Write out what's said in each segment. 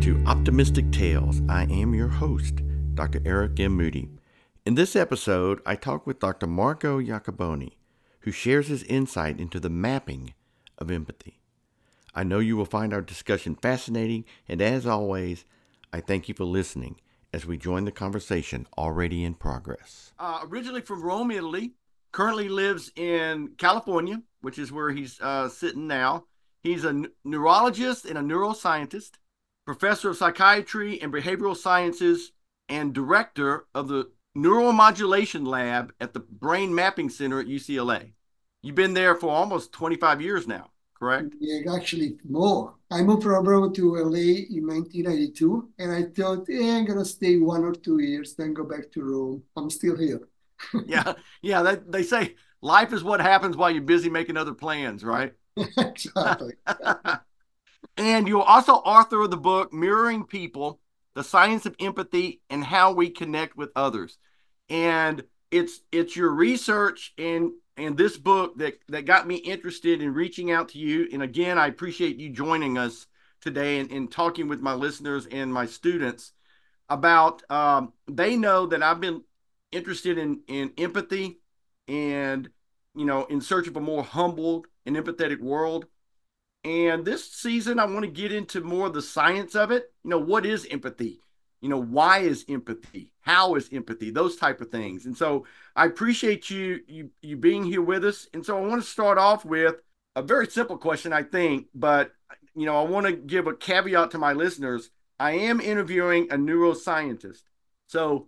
to Optimistic Tales. I am your host, Dr. Eric M. Moody. In this episode, I talk with Dr. Marco Iacoboni, who shares his insight into the mapping of empathy. I know you will find our discussion fascinating, and as always, I thank you for listening as we join the conversation already in progress. Originally from Rome, Italy, currently lives in California, which is where he's sitting now. He's a neurologist and a neuroscientist, professor of psychiatry and behavioral sciences, and director of the Neuromodulation Lab at the Brain Mapping Center at UCLA. You've been there for almost 25 years now, correct? Yeah, actually more. I moved from Rome to LA in 1992, and I thought, I'm gonna stay 1 or 2 years, then go back to Rome. I'm still here. Yeah. They say life is what happens while you're busy making other plans, right? Exactly. And you're also author of the book Mirroring People, The Science of Empathy and How We Connect with Others. And it's your research and this book that got me interested in reaching out to you. And again, I appreciate you joining us today and talking with my listeners and my students about they know that I've been interested in empathy and in search of a more humbled and empathetic world. And this season, I want to get into more of the science of it. What is empathy? Why is empathy? How is empathy? Those type of things. And so I appreciate you being here with us. And so I want to start off with a very simple question, I think, but I want to give a caveat to my listeners. I am interviewing a neuroscientist. So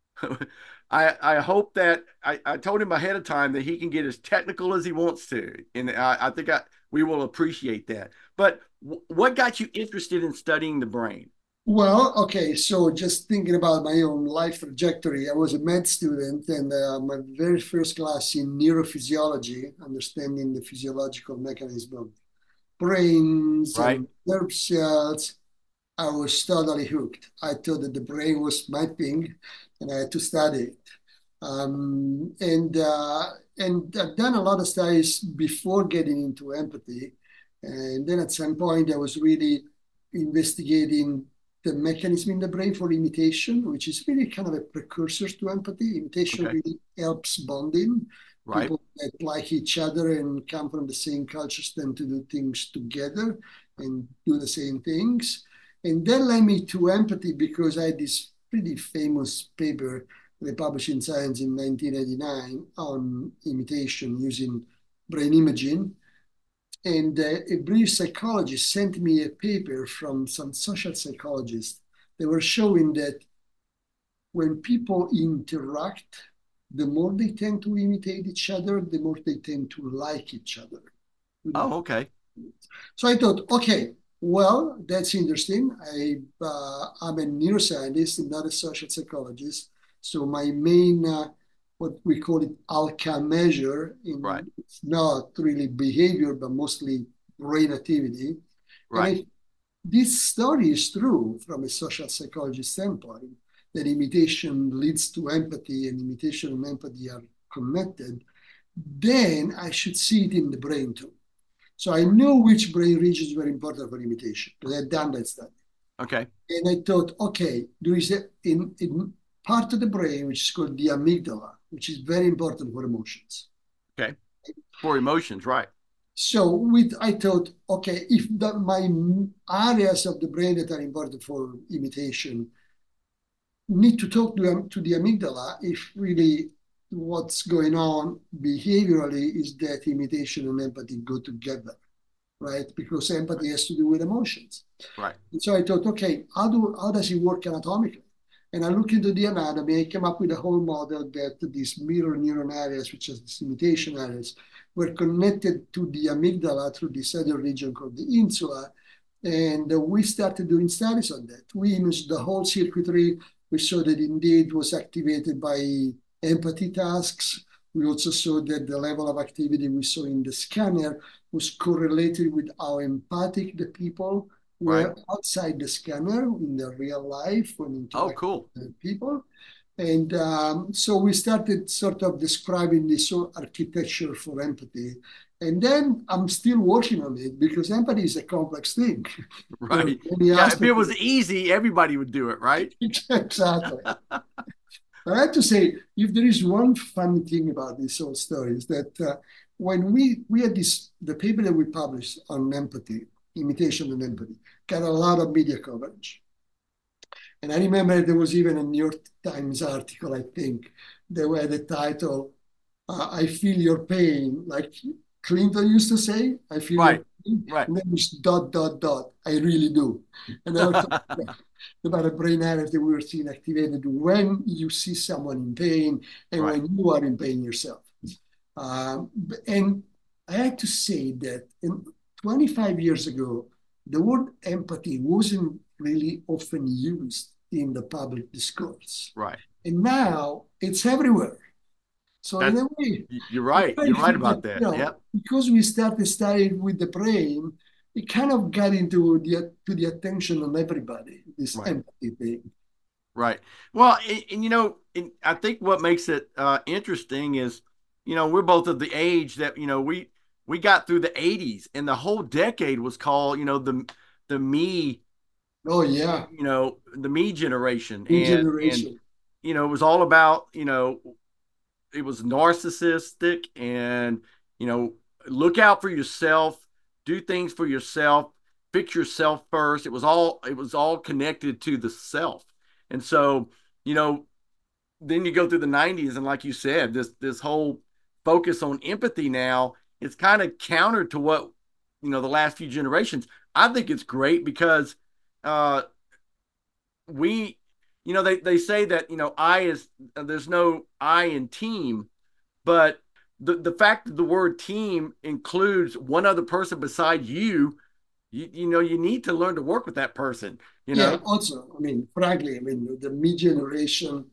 I hope that I told him ahead of time that he can get as technical as he wants to. And I think we will appreciate that. But what got you interested in studying the brain? Well, okay, so just thinking about my own life trajectory, I was a med student, and my very first class in neurophysiology, understanding the physiological mechanism of brains Right. and nerve cells, I was totally hooked. I thought that the brain was my thing, and I had to study it. And I've done a lot of studies before getting into empathy, and then at some point I was really investigating the mechanism in the brain for imitation, which is really kind of a precursor to empathy. Imitation Okay. really helps bonding. Right. People that like each other and come from the same cultures tend to do things together and do the same things. And that led me to empathy because I had this pretty famous paper they published in Science in 1989 on imitation using brain imaging. And a British psychologist sent me a paper from some social psychologists. They were showing that when people interact, the more they tend to imitate each other, the more they tend to like each other. Oh, okay. So I thought, okay, well, that's interesting. I'm a neuroscientist and not a social psychologist. So my main, what we call it, outcome measure, Right. it's not really behavior, but mostly brain activity. And Right. this story is true from a social psychology standpoint, that imitation leads to empathy and imitation and empathy are connected. Then I should see it in the brain too. So I knew which brain regions were important for imitation because I'd done that study. Okay. And I thought, okay, there is in part of the brain which is called the amygdala, which is very important for emotions. Okay. For emotions, right. So I thought, okay, if my areas of the brain that are important for imitation need to talk to the amygdala, if really what's going on behaviorally is that imitation and empathy go together, right? Because empathy has to do with emotions. Right. And so I thought, okay, how does it work anatomically? And I looked into the anatomy. I came up with a whole model that these mirror neuron areas, which is these imitation areas, were connected to the amygdala through this other region called the insula. And we started doing studies on that. We imaged the whole circuitry. We saw that indeed was activated by empathy tasks. We also saw that the level of activity we saw in the scanner was correlated with how empathic the people Right. were outside the scanner in their real life when Oh, interacting cool. with people. And so we started sort of describing this architecture for empathy. And then I'm still working on it because empathy is a complex thing. There are Right. many Yeah. If it aspects. was easy, everybody would do it, right? Exactly. I have to say, if there is one funny thing about this whole story is that when we had the paper that we published on empathy, imitation and empathy, got a lot of media coverage. And I remember there was even a New York Times article, I think, that had the title, I feel your pain, like Clinton used to say, I feel your Right. pain. Right. And then it's dot, dot, dot, I really do. And I was talking about a brain area that we were seeing activated when you see someone in pain and Right. when you are in pain yourself. And I have to say that 25 years ago, the word empathy wasn't really often used in the public discourse. Right. And now it's everywhere. So in That's a way, you're right. I You're right feel that, about that. Yep. because we started studying with the brain, it kind of got into the attention of everybody, this Right. empathy thing. Right. Well, and, and I think what makes it interesting is, we're both of the age that, we got through the 80s and the whole decade was called, the me, Oh yeah, the me generation. new And generation. it was all about, it was narcissistic and, you know, look out for yourself, do things for yourself, fix yourself first. It was all connected to the self. And so, you know, then you go through the 90s and like you said, this whole focus on empathy now, it's kind of counter to what, the last few generations. I think it's great because uh we they say that I is there's no I in team, but the fact that the word team includes one other person beside you need to learn to work with that person, you Yeah, know. also, I mean, frankly, I mean, the me generation,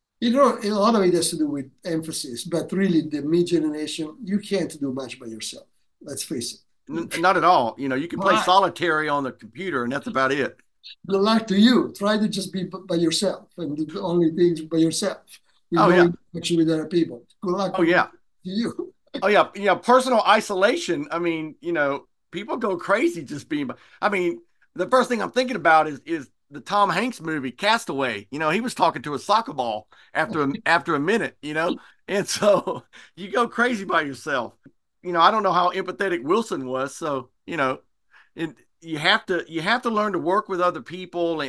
a lot of it has to do with emphasis, but really the me generation, you can't do much by yourself. Let's face it. Not at all. You can play But solitary on the computer and that's about it. good luck to you. Try to just be by yourself and do the only things by yourself with Oh no yeah. interaction with other people. Good luck Oh to yeah. you. Oh yeah. Personal isolation. I mean, people go crazy just being. I mean, the first thing I'm thinking about is the Tom Hanks movie Castaway. He was talking to a soccer ball after a minute. And so you go crazy by yourself. I don't know how empathetic Wilson was. So and you have to learn to work with other people,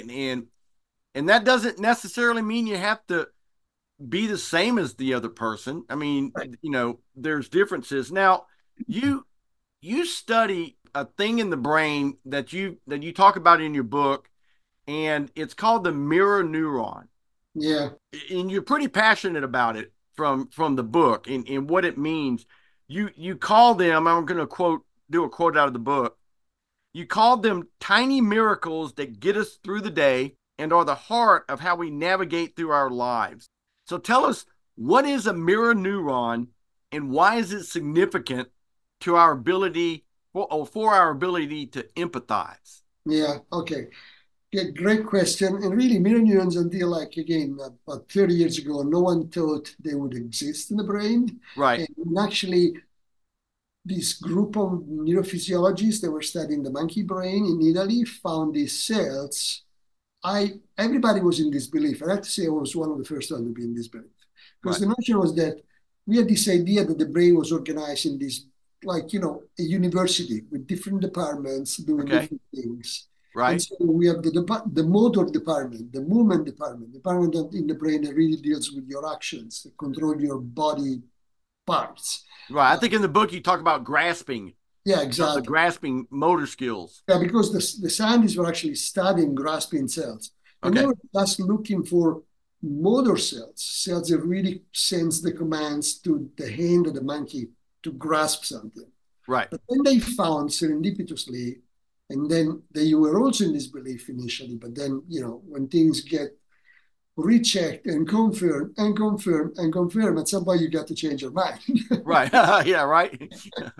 and that doesn't necessarily mean you have to be the same as the other person. I mean, Right. there's differences. Now, you you study a thing in the brain that you talk about in your book, and it's called the mirror neuron. Yeah. And you're pretty passionate about it from the book and what it means. You call them, I'm going to do a quote out of the book. You call them tiny miracles that get us through the day and are the heart of how we navigate through our lives. So tell us, what is a mirror neuron and why is it significant to our ability for our ability to empathize? Yeah. Okay. Yeah, great question. And really, mirror neurons, until like again about 30 years ago, no one thought they would exist in the brain. Right, And actually, this group of neurophysiologists that were studying the monkey brain in Italy found these cells. Everybody was in disbelief. I have to say I was one of the first ones to be in disbelief. Because right. the notion was that we had this idea that the brain was organized in this, like, a university with different departments doing Okay, different things. And right, so we have the motor department, the movement department in the brain that really deals with your actions, that control your body parts. right. I Uh, think in the book you talk about grasping, yeah, the exactly. grasping motor skills. Yeah, because the scientists were actually studying grasping cells, and they Okay, were just looking for motor cells, cells that really sense the commands to the hand of the monkey to grasp something. right. But then they found serendipitously, and then they were also in disbelief initially, but then, when things get rechecked and confirmed and confirmed and confirmed, at some point you got to change your mind. Right. Yeah, right.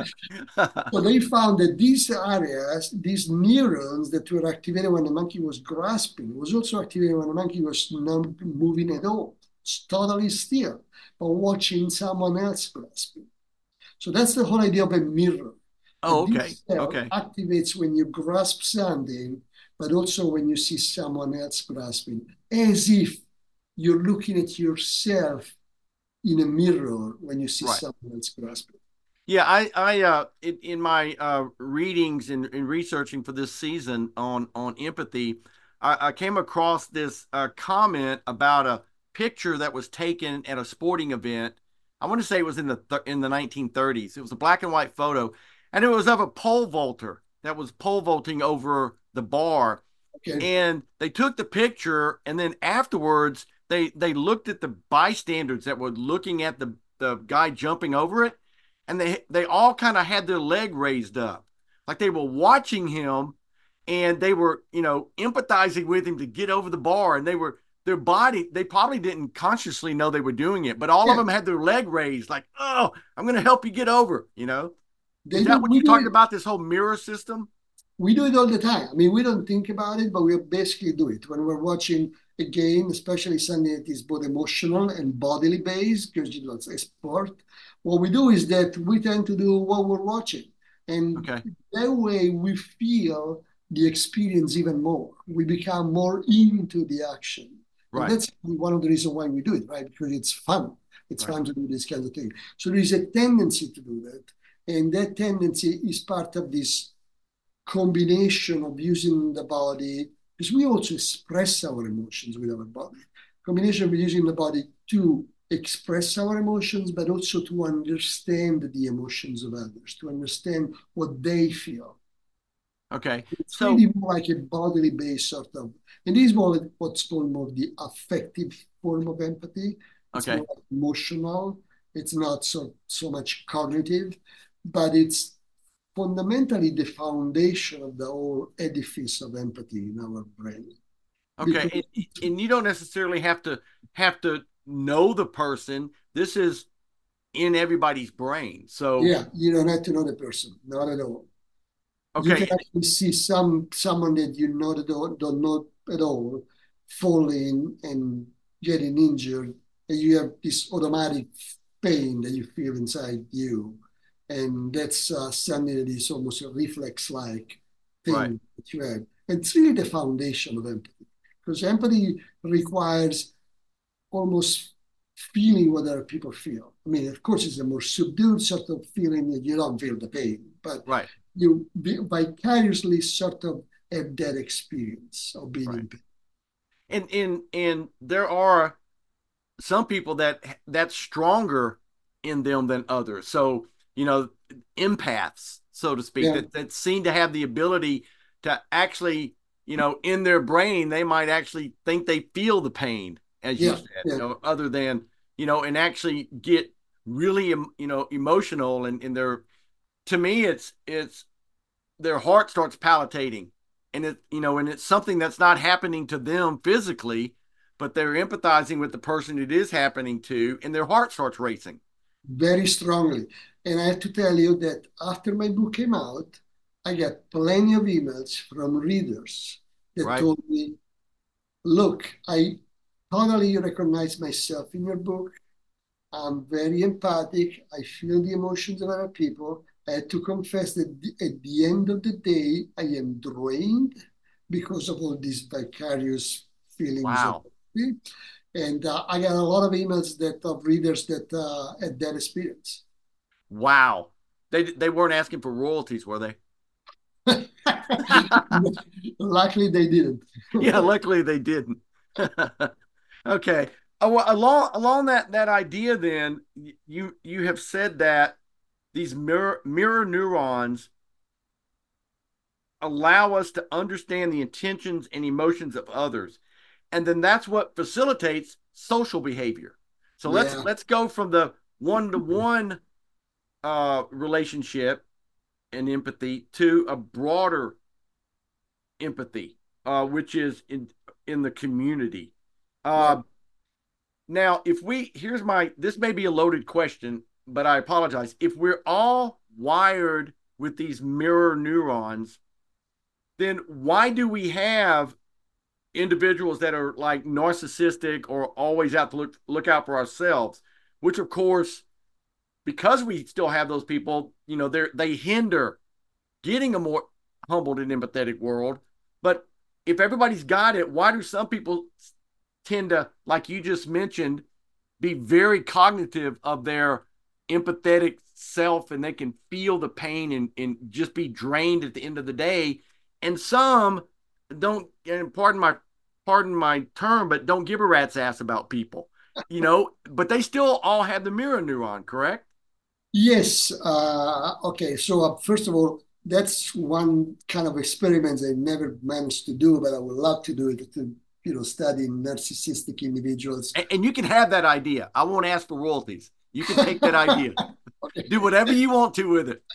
So they found that these areas, these neurons that were activated when the monkey was grasping, was also activated when the monkey was not moving at all. totally still, but watching someone else grasping. So that's the whole idea of a mirror. Oh, That okay. this cell Okay. activates when you grasp something, but also when you see someone else grasping, as if you're looking at yourself in a mirror when you see Right. someone else grasping. Yeah, in my readings and researching for this season on empathy, I came across this comment about a picture that was taken at a sporting event. I want to say it was in the 1930s. It was a black and white photo, and it was of a pole vaulter that was pole vaulting over the bar. Okay. And they took the picture, and then afterwards they looked at the bystanders that were looking at the guy jumping over it, and they all kind of had their leg raised up, like they were watching him, and they were empathizing with him to get over the bar, and their body, they probably didn't consciously know they were doing it, but all of Yeah, them had their leg raised, like, oh, I'm going to help you get over. Is they do. that what We you're do talking it. about, this whole mirror system? We do it all the time. I mean, we don't think about it, but we basically do it when we're watching a game, especially something that is both emotional and bodily based, because it's a sport. What we do is that we tend to do what we're watching, and Okay. that way we feel the experience even more. We become more into the action, and Right. that's one of the reasons why we do it, right? Because it's fun. It's Right. fun to do this kind of thing. So there is a tendency to do that, and that tendency is part of this combination of using the body, because we also express our emotions with our body. Combination of using the body to express our emotions, but also to understand the emotions of others, to understand what they feel. Okay. It's So, really more like a bodily based sort of, and this is more like what's called more the affective form of empathy. It's more okay. like emotional. It's not so much cognitive, but it's fundamentally the foundation of the whole edifice of empathy in our brain. Okay. Because And you don't necessarily have to know the person. This is in everybody's brain. So, yeah, you don't have to know the person, not at all. You can okay. actually see someone that you know that don't know at all falling and getting injured, and you have this automatic pain that you feel inside you, and that's something that is almost a reflex-like Right. thing that you have. And it's really the foundation of empathy, because empathy requires almost feeling what other people feel. I mean, of course, it's a more subdued sort of feeling that you don't feel the pain, but Right. you vicariously sort of have that experience of being Right. in pain. And there are some people that's stronger in them than others. So, you know, empaths, so to speak, Yeah, that seem to have the ability to actually, in their brain, they might actually think they feel the pain, as you yeah, said, yeah. other than, and actually get really, emotional, and to me, it's their heart starts palpitating, and it's something that's not happening to them physically, but they're empathizing with the person it is happening to, and their heart starts racing. Very strongly. And I have to tell you that after my book came out, I got plenty of emails from readers that Right. told me, look, I totally recognize myself in your book. I'm very empathic. I feel the emotions of other people. I had to confess that at the end of the day, I am drained because of all these vicarious feelings of Wow. empathy. And I got a lot of emails that of readers that had that experience. Wow. They weren't asking for royalties, were they? Luckily, they didn't. Yeah, luckily they didn't. Okay. Well, along that idea, then you have said that these mirror neurons allow us to understand the intentions and emotions of others, and then that's what facilitates social behavior. So let's Yeah, let's go from the one-to-one relationship and empathy to a broader empathy, which is in the community. right. uh, Now, if we here's my this may be a loaded question, but I apologize. If we're all wired with these mirror neurons, then why do we have individuals that are like narcissistic or always out to look out for ourselves, which of course, because we still have those people, they hinder getting a more humbled and empathetic world. But if everybody's got it, why do some people tend to, like you just mentioned, be very cognitive of their empathetic self, and they can feel the pain and just be drained at the end of the day? And some don't, and pardon my term, but don't give a rat's ass about people, but they still all have the mirror neuron, correct? Yes. Okay. So first of all, that's one kind of experiment I never managed to do, but I would love to do it to, study narcissistic individuals. And you can have that idea. I won't ask for royalties. You can take that idea, Okay. do whatever you want to with it.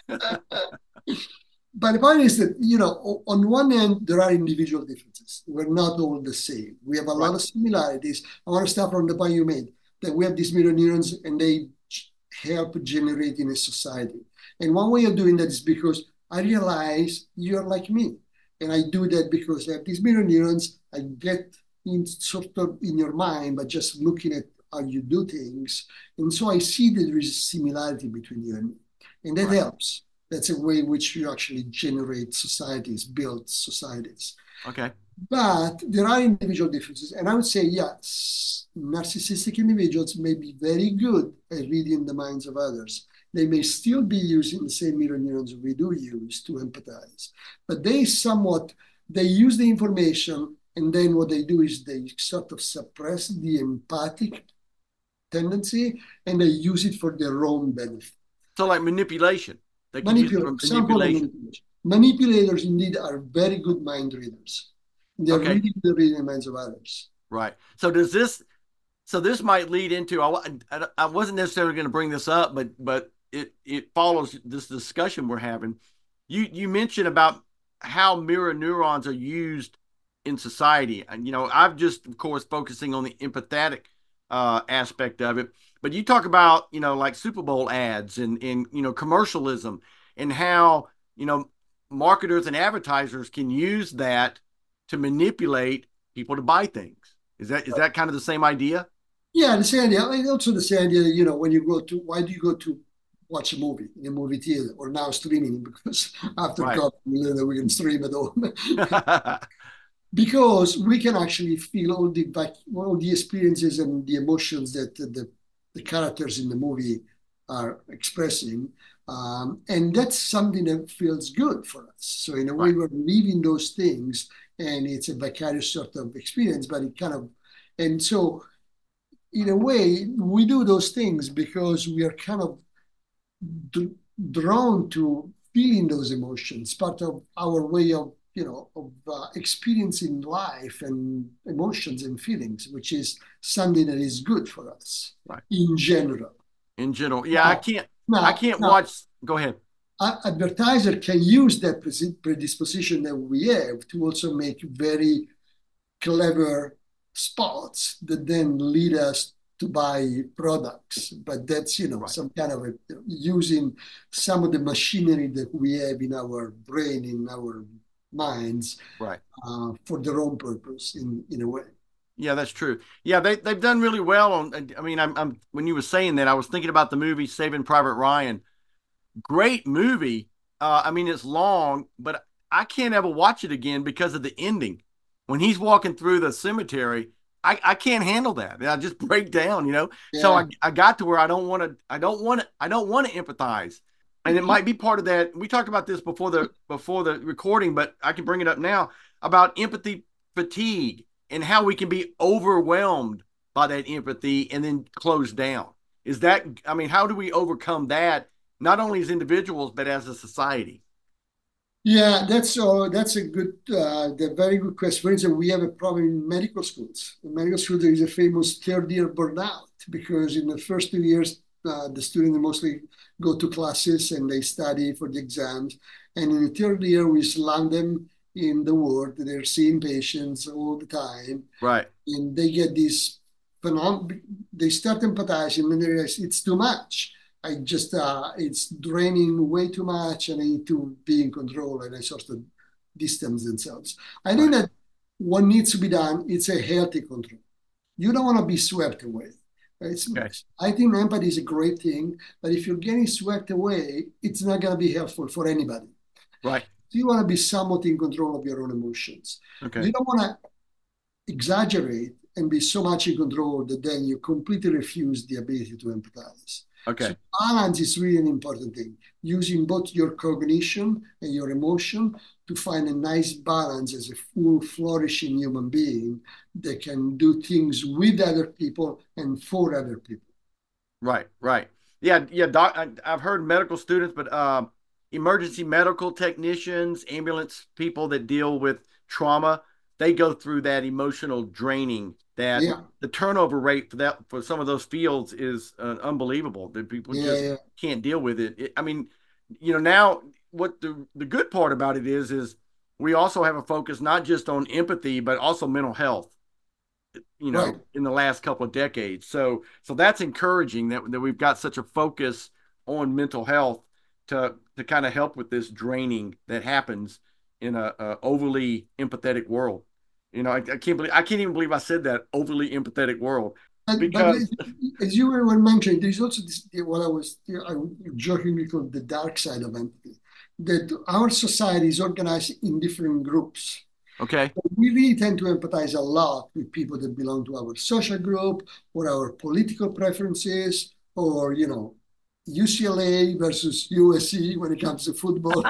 But the point is that, on one end, there are individual differences. We're not all the same. We have a Right. lot of similarities. I want to start from the point you made that we have these mirror neurons and they help generate in a society. And one way of doing that is because I realize you're like me. And I do that because I have these mirror neurons. I get in sort of in your mind by just looking at how you do things. And so I see that there is a similarity between you and me. And that Right. helps. That's a way in which you actually generate societies, build societies. Okay. But there are individual differences. And I would say, yes, narcissistic individuals may be very good at reading the minds of others. They may still be using the same mirror neurons we do use to empathize, but they use the information, and then what they do is they sort of suppress the empathic tendency and they use it for their own benefit. So like manipulation, they can use it for Manipulate, example of manipulation. manipulation. Manipulators indeed are very good mind readers. They're Okay. reading the minds of others. Right. So this might lead into, I wasn't necessarily going to bring this up, but it follows this discussion we're having. You mentioned about how mirror neurons are used in society, and I've just, of course, focusing on the empathetic aspect of it. But you talk about, like Super Bowl ads and commercialism, and how marketers and advertisers can use that to manipulate people to buy things. Is that kind of the same idea? Yeah, the same idea. And also the same idea, when you go to, why do you go to watch a movie in a movie theater or now streaming? Because after Right. COVID, we learned that we can stream at home. Because we can actually feel all the experiences and the emotions that the characters in the movie are expressing. And that's something that feels good for us. So in a way, Right. we're living those things, and it's a vicarious sort of experience, but it kind of, and so in a way, we do those things because we are kind of d- drawn to feeling those emotions, part of our way of experiencing life and emotions and feelings, which is something that is good for us Right. in general. In general, yeah, I Now, can't. I now, can't now, watch. Go ahead. advertiser can use that predisposition that we have to also make very clever spots that then lead us to buy products. But that's, Right. some kind of using some of the machinery that we have in our brain, in our minds, Right. for their own purpose in a way. Yeah, that's true. Yeah, they've done really well on. I mean, I'm when you were saying that, I was thinking about the movie Saving Private Ryan. Great movie. I mean, it's long, but I can't ever watch it again because of the ending. When he's walking through the cemetery, I can't handle that. I just break down. So Yeah. I got to where I don't want to empathize. And it might be part of that. We talked about this before the recording, but I can bring it up now about empathy fatigue and how we can be overwhelmed by that empathy and then close down. I mean, how do we overcome that, not only as individuals, but as a society? Yeah, that's a very good question. For instance, we have a problem in medical schools. In medical school, there is a famous third year burnout because in the first 2 years, the students mostly go to classes and they study for the exams. And in the third year, we slam them in the ward. They're seeing patients all the time, Right. and they get this phenomenon. They start empathizing, and they realize it's too much. It's draining way too much, and I need to be in control, and I sort of distance themselves. I think Right. that what needs to be done, it's a healthy control. You don't want to be swept away. It's, Okay. I think empathy is a great thing, but if you're getting swept away, it's not going to be helpful for anybody. Right. You want to be somewhat in control of your own emotions. Okay. You don't want to exaggerate and be so much in control that then you completely refuse the ability to empathize. So Okay. balance is really an important thing. Using both your cognition and your emotion to find a nice balance as a full flourishing human being that can do things with other people and for other people. Right. Right. Yeah. Yeah. I've heard medical students, but emergency medical technicians, ambulance people that deal with trauma, they go through that emotional draining. That Yeah, the turnover rate for some of those fields is unbelievable. That people yeah, just yeah. can't deal with it. I mean, now what the good part about it is we also have a focus not just on empathy but also mental health, Right. in the last couple of decades. So that's encouraging that we've got such a focus on mental health to kind of help with this draining that happens in a overly empathetic world. I can't even believe I said that, overly empathetic world, But because as you were mentioning, there's also this, what I jokingly call the dark side of empathy, that our society is organized in different groups. okay, We really tend to empathize a lot with people that belong to our social group or our political preferences or, UCLA versus USC when it comes to football.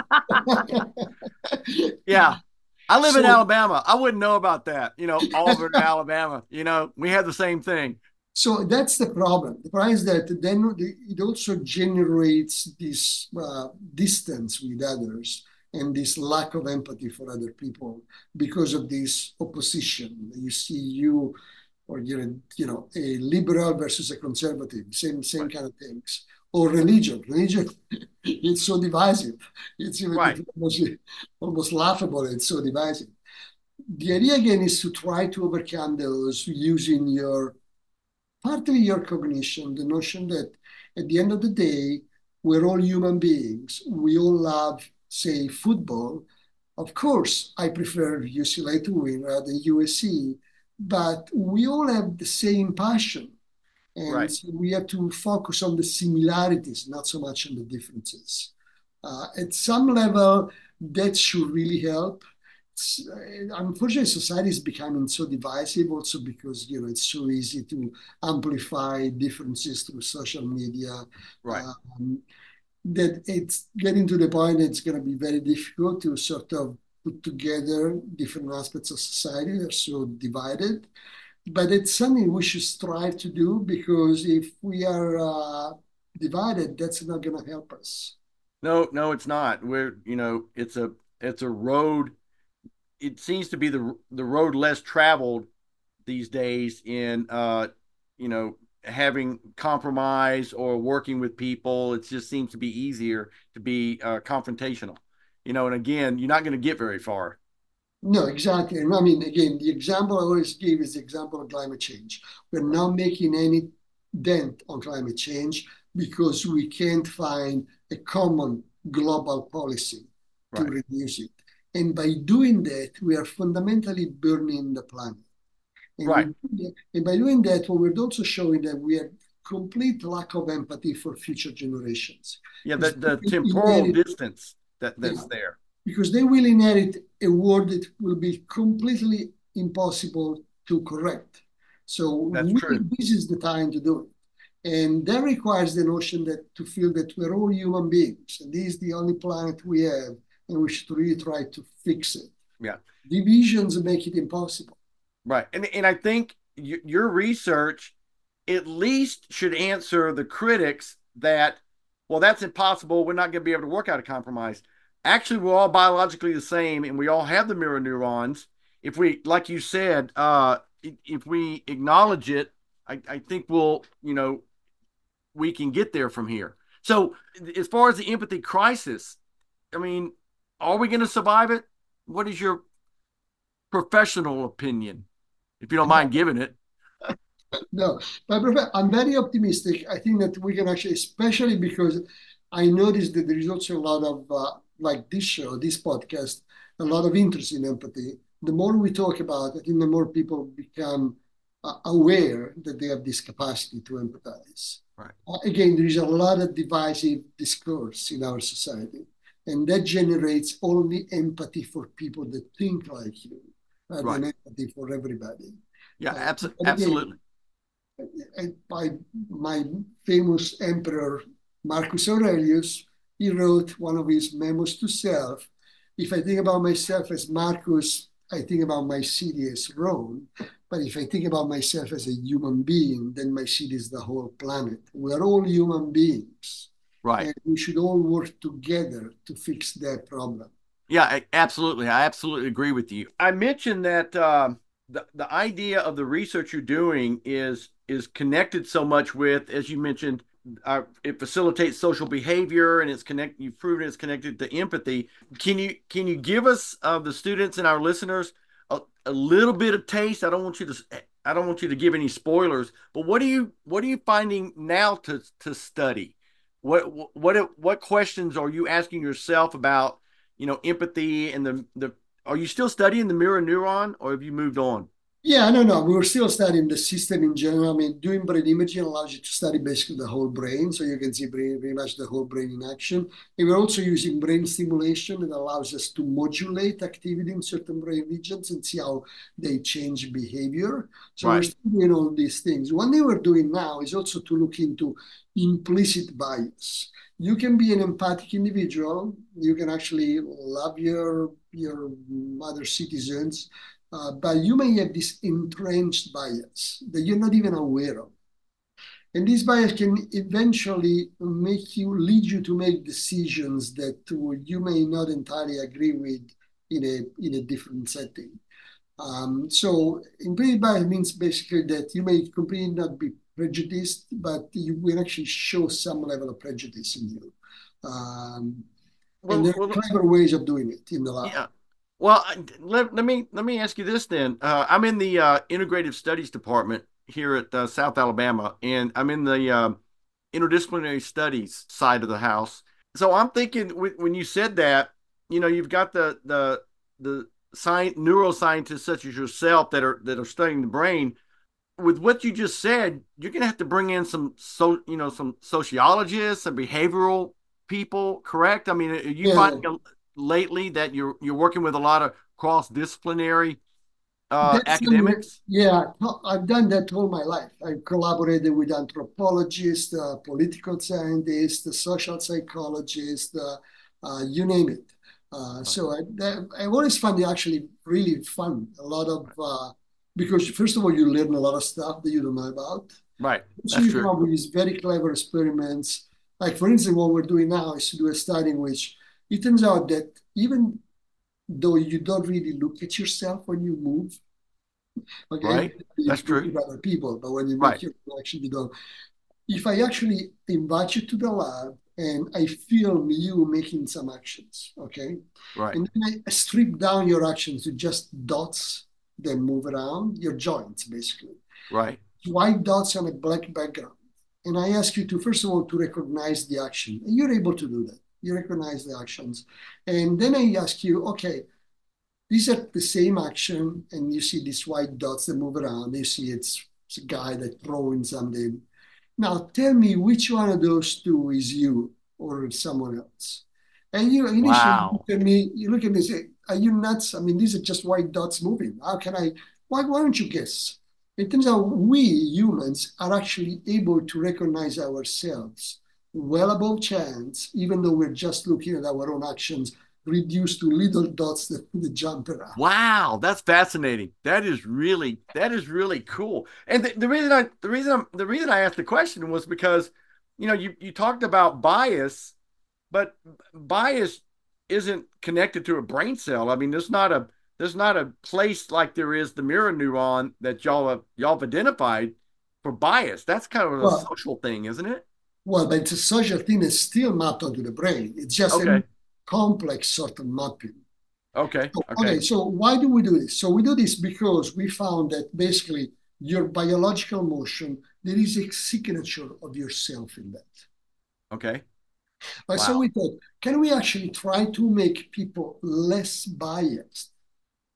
yeah. I live in So Alabama. I wouldn't know about that. Auburn, Alabama. We have the same thing. So that's the problem. The problem is that then it also generates this distance with others and this lack of empathy for other people because of this opposition. You see you or you're a liberal versus a conservative, same Right. kind of things. Or religion. Religion, it's so divisive. It's even Right. almost laughable. It's so divisive. The idea again is to try to overcome those using partly your cognition, the notion that at the end of the day, we're all human beings. We all love, say, football. Of course, I prefer UCLA to win rather than USC, but we all have the same passion. And Right. so we have to focus on the similarities, not so much on the differences. At some level, that should really help. Unfortunately, society is becoming so divisive also because it's so easy to amplify differences through social media, Right. um, that it's getting to the point that it's going to be very difficult to sort of put together different aspects of society that are so divided. But it's something we should strive to do because if we are divided, that's not going to help us. No, no, it's not. It's a road. It seems to be the road less traveled these days in having compromise or working with people. It just seems to be easier to be confrontational. And again, you're not going to get very far. No, exactly. And I mean, again, the example I always give is the example of climate change. We're Right. not making any dent on climate change because we can't find a common global policy to Right. reduce it. And by doing that, we are fundamentally burning the planet. And, Right. and by doing that, what we're also showing that we have complete lack of empathy for future generations. Yeah, Because the temporal distance that's yeah, there. because they will inherit a world that will be completely impossible to correct. So That's true. this is the time to do it. And that requires the notion that to feel that we're all human beings, and this is the only planet we have, and we should really try to fix it. Yeah. Divisions make it impossible. Right. And I think your research at least should answer the critics that, well, that's impossible. We're not going to be able to work out a compromise. Actually, we're all biologically the same, and we all have the mirror neurons. If we, like you said, if we acknowledge it, I think we can get there from here. So, as far as the empathy crisis, I mean, are we going to survive it? What is your professional opinion, if you don't mind giving it? No, but I'm very optimistic. I think that we can actually, especially because I noticed that there is also a lot of, like this show, this podcast, a lot of interest in empathy. the more we talk about it, I think the more people become aware that they have this capacity to empathize. Right. Again, there is a lot of divisive discourse in our society, and that generates only empathy for people that think like you, rather Right. than empathy for everybody. Yeah, But again, absolutely. by my famous emperor Marcus Aurelius, he wrote one of his memos to self. If I think about myself as Marcus, I think about my city as Rome. But if I think about myself as a human being, then my city is the whole planet. We are all human beings, Right. and we should all work together to fix that problem. Yeah, absolutely. I absolutely agree with you. I mentioned that the idea of the research you're doing is connected so much with, as you mentioned, it facilitates social behavior, and it's connect. You've proven it's connected to empathy. Can you give us the students and our listeners a little bit of taste? I don't want you to give any spoilers, but what are you finding now to study? What questions are you asking yourself about, empathy and the are you still studying the mirror neuron, or have you moved on? Yeah, no, no. We were still studying the system in general. I mean, doing brain imaging allows you to study basically the whole brain, so you can see pretty much the whole brain in action. And we're also using brain stimulation that allows us to modulate activity in certain brain regions and see how they change behavior. So we're Right. still doing all these things. One thing we're doing now is also to look into implicit bias. You can be an empathic individual. You can actually love your other citizens, but you may have this entrenched bias that you're not even aware of. And this bias can eventually lead you to make decisions that you may not entirely agree with in a different setting. So implicit bias means basically that you may completely not be prejudiced, but you will actually show some level of prejudice in you. Um, and Well, there are well, clever ways of doing it in the lab. yeah. Well, let me ask you this then. I'm in the integrative studies department here at South Alabama, and I'm in the interdisciplinary studies side of the house. So I'm thinking when you said that, you've got the science neuroscientists such as yourself that are studying the brain. With what you just said, you're gonna have to bring in some sociologists and behavioral people, correct? I mean, are you Yeah, finding lately that you're working with a lot of cross-disciplinary that's academics? yeah. I've done that all my life. I've collaborated with anthropologists, political scientists, social psychologists, you name it. Right, So I've always found it actually really fun. A lot of because first of all, you learn a lot of stuff that you don't know about. right. So That's you come true. up with these very clever experiments. Like for instance, what we're doing now is to do a study in which it turns out that even though you don't really look at yourself when you move, okay, Right. you That's look true. at other people, but when you Right. make your action, you don't. If I actually invite you to the lab and I film you making some actions, okay, Right. and then I strip down your actions to just dots that move around, your joints basically, Right. white dots on a black background. And I ask you to, first of all, to recognize the action. And you're able to do that. You recognize the actions. And then I ask you, okay, these are the same action, and you see these white dots that move around. You see it's a guy that throwing something. Now tell me which one of those two is you or someone else. And you initially Wow. you look at me and say, are you nuts? I mean, these are just white dots moving. How can I, why don't you guess? It turns out we humans are actually able to recognize ourselves well above chance, even though we're just looking at our own actions reduced to little dots that jump around. Wow, that's fascinating. That is really cool. And the reason I asked the question was because you talked about bias, but bias isn't connected to a brain cell. I mean, there's not a place like there is the mirror neuron that y'all have identified for bias. That's kind of a Well, social thing, isn't it? well, but it's a social thing that's still mapped onto the brain. It's just a Okay. complex sort of mapping. Okay. Okay, Okay. so why do we do this? So we do this because we found that basically your biological motion, there is a signature of yourself in that. Okay. Right, so Wow. we thought, can we actually try to make people less biased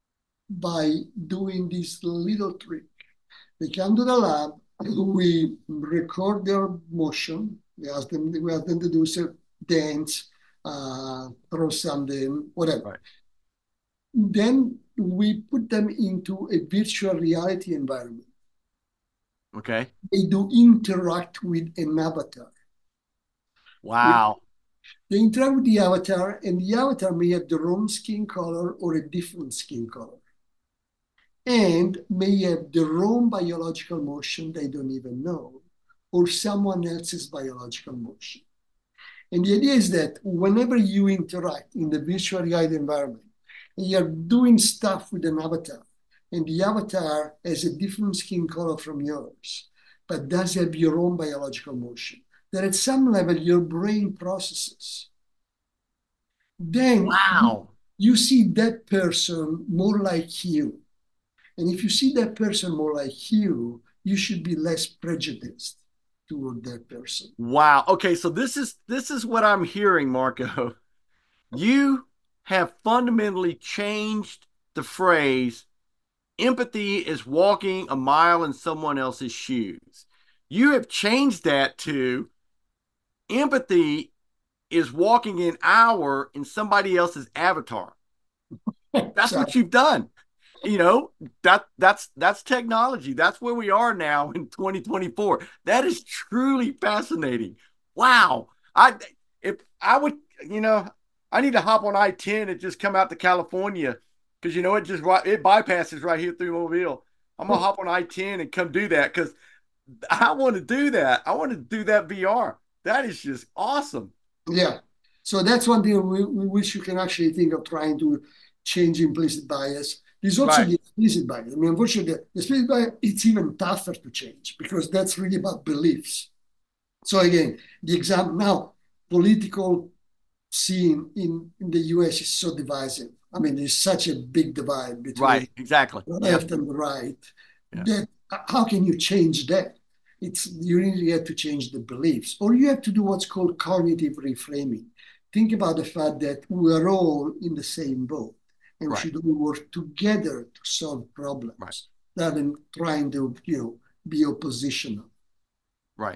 by doing this little trick. They come to the lab, we record their motion. We ask them to do some dance, throw something, whatever. Right. Then we put them into a virtual reality environment. Okay. They do interact with an avatar. Wow. They interact with the avatar, and the avatar may have their own skin color or a different skin color, and may have their own biological motion they don't even know, or someone else's biological motion. And the idea is that whenever you interact in the virtual reality environment, and you're doing stuff with an avatar, and the avatar has a different skin color from yours, but does have your own biological motion, that at some level your brain processes. Then Wow. you see that person more like you. And if you see that person more like you should be less prejudiced toward that person. Wow. Okay, so this is what I'm hearing, Marco. You have fundamentally changed the phrase empathy is walking a mile in someone else's shoes. You have changed that to empathy is walking an hour in somebody else's avatar. That's So what you've done. You know, that's technology. That's where we are now in 2024. That is truly fascinating. Wow. I if I would, you know, I need to hop on I-10 and just come out to California because it just it bypasses right here through Mobile. I'm gonna hop on I-10 and come do that because I want to do that. I want to do that VR. That is just awesome. yeah. So that's one thing we wish you can actually think of trying to change implicit bias. There's also Right. the explicit bias. I mean, unfortunately, the explicit bias, it's even tougher to change because that's really about beliefs. So again, the example now, political scene in the US is so divisive. I mean, there's such a big divide between Right. Exactly. the Yep. left and the right Yeah. that how can you change that? It's you really have to change the beliefs, or you have to do what's called cognitive reframing. Think about the fact that we are all in the same boat and we Right. should all work together to solve Right. problems rather than trying to, be oppositional. Right.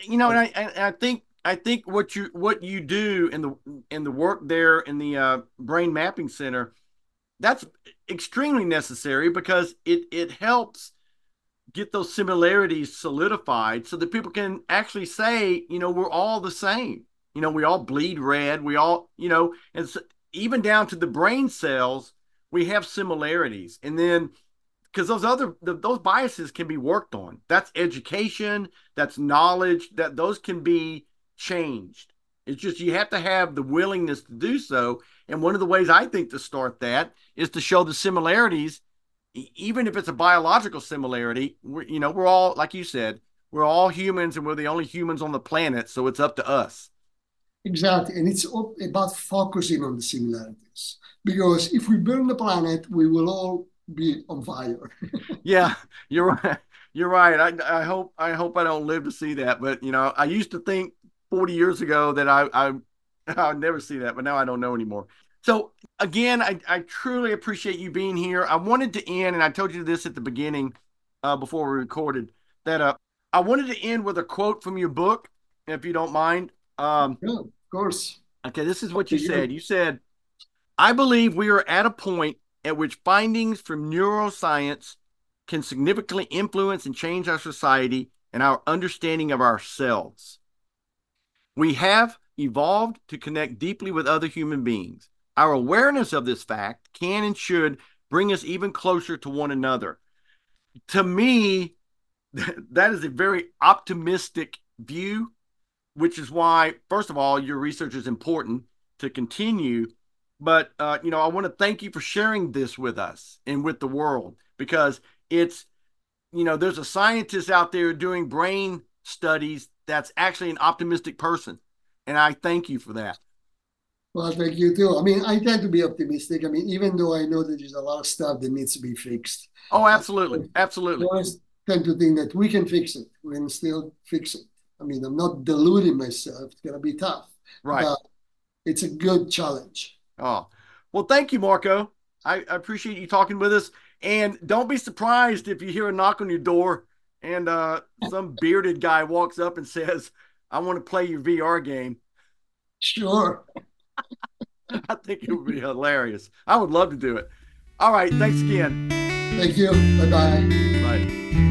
And I think what you do in the work there in the brain mapping center, that's extremely necessary because it helps get those similarities solidified so that people can actually say, we're all the same. We all bleed red. We all, and so, even down to the brain cells, we have similarities. And then because those biases can be worked on. That's education, that's knowledge, that those can be changed. It's just you have to have the willingness to do so. And one of the ways I think to start that is to show the similarities, even if it's a biological similarity. We're all, like you said, we're all humans and we're the only humans on the planet, so it's up to us. Exactly. And it's about focusing on the similarities. Because if we burn the planet, we will all be on fire. Yeah, you're right. You're right. I hope I don't live to see that. But I used to think 40 years ago that I'd never see that, but now I don't know anymore. So again, I truly appreciate you being here. I wanted to end, and I told you this at the beginning, before we recorded, that I wanted to end with a quote from your book, if you don't mind. Yeah, of course. Okay, this is what you Okay, said. good. You said, I believe we are at a point at which findings from neuroscience can significantly influence and change our society and our understanding of ourselves. We have evolved to connect deeply with other human beings. Our awareness of this fact can and should bring us even closer to one another. To me, that is a very optimistic view, which is why, first of all, your research is important to continue. But I want to thank you for sharing this with us and with the world because it's there's a scientist out there doing brain studies that's actually an optimistic person, and I thank you for that. Well, thank you too. I mean, I tend to be optimistic. I mean, even though I know that there's a lot of stuff that needs to be fixed, Oh, I absolutely, absolutely, always tend to think that we can fix it. We can still fix it. I mean, I'm not deluding myself. It's going to be tough, right. but it's a good challenge. Oh, well, thank you, Marco. I appreciate you talking with us. And don't be surprised if you hear a knock on your door and some bearded guy walks up and says, I want to play your VR game. Sure. I think it would be hilarious. I would love to do it. All right. Thanks again. Thank you. Bye bye. Bye.